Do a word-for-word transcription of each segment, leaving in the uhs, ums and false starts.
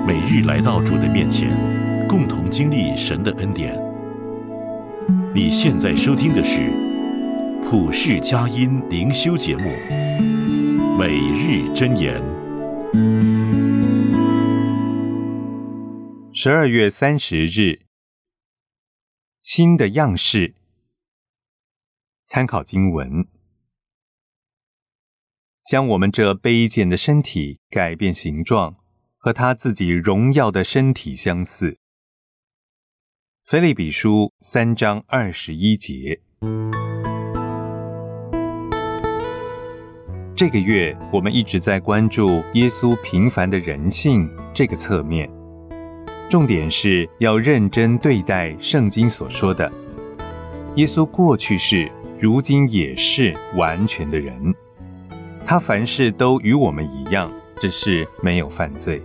每日来到主的面前，共同经历神的恩典。你现在收听的是普世佳音灵修节目《每日箴言》。 十二月三十日，新的样式。参考经文：将我们这卑贱的身体改变形状，和他自己荣耀的身体相似。腓立比书三章二十一节。这个月我们一直在关注耶稣平凡的人性这个侧面，重点是要认真对待圣经所说的，耶稣过去是，如今也是完全的人，他凡事都与我们一样，只是没有犯罪。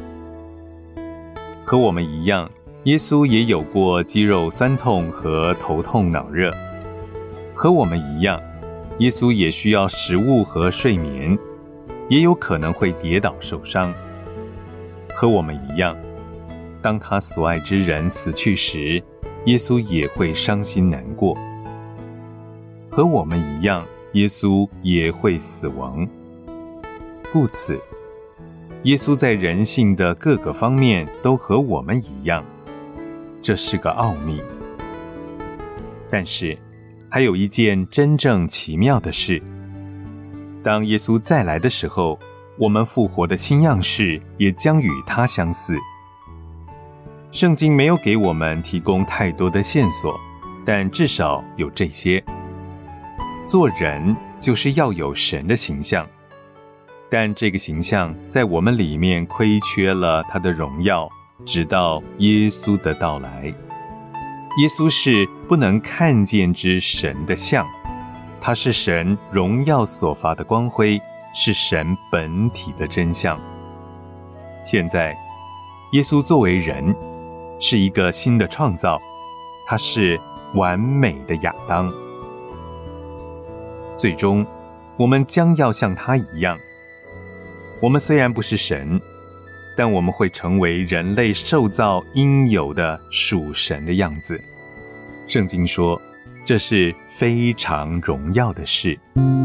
和我们一样，耶稣也有过肌肉酸痛和头痛脑热。和我们一样，耶稣也需要食物和睡眠，也有可能会跌倒受伤。和我们一样，当他所爱之人死去时，耶稣也会伤心难过。和我们一样，耶稣也会死亡。故此，耶稣在人性的各个方面都和我们一样，这是个奥秘。但是，还有一件真正奇妙的事，当耶稣再来的时候，我们复活的新样式也将与他相似。圣经没有给我们提供太多的线索，但至少有这些：做人就是要有神的形象，但这个形象在我们里面亏缺了他的荣耀，直到耶稣的到来。耶稣是不能看见之神的像，他是神荣耀所发的光辉，是神本体的真相。现在，耶稣作为人，是一个新的创造，他是完美的亚当。最终，我们将要像他一样。我们虽然不是神，但我们会成为人类受造应有的属神的样子。圣经说，这是非常荣耀的事。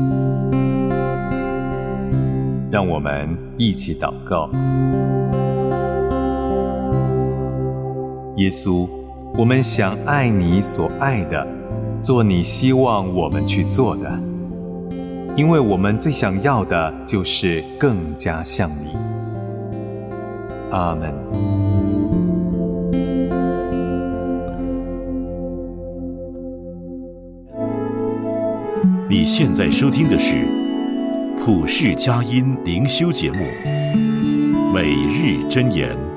让我们一起祷告。耶稣，我们想爱你所爱的，做你希望我们去做的，因为我们最想要的就是更加像你。阿们。 你现在收听的是普世佳音灵修节目《每日箴言》。